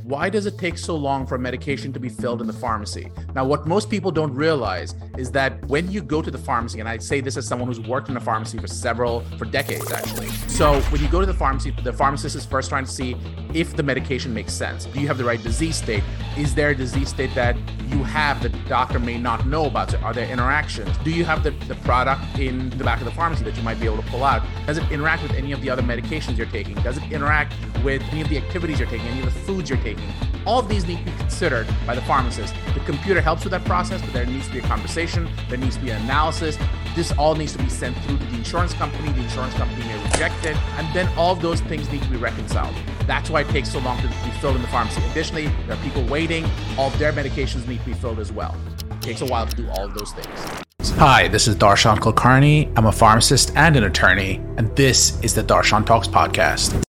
Why does it take so long for a medication to be filled in the pharmacy? Now, what most people don't realize is that when you go to the pharmacy, and I say this as someone who's worked in a pharmacy for decades, actually. So when you go to the pharmacy, the pharmacist is first trying to see if the medication makes sense. Do you have the right disease state? Is there a disease state that you have that the doctor may not know about? So are there interactions? Do you have the product in the back of the pharmacy that you might be able to pull out? Does it interact with any of the other medications you're taking? Does it interact with any of the activities you're taking, any of the foods you're taking? All of these need to be considered by the pharmacist. The computer helps with that process, but there needs to be a conversation, there needs to be an analysis. This all needs to be sent through to the insurance company. The insurance company may reject it, and then all of those things need to be reconciled. That's why it takes so long to be filled in the pharmacy. Additionally, there are people waiting. All of their medications need to be filled as well. It takes a while to do all of those things. Hi, this is Darshan Kulkarni. I'm a pharmacist and an attorney, and this is the Darshan Talks podcast.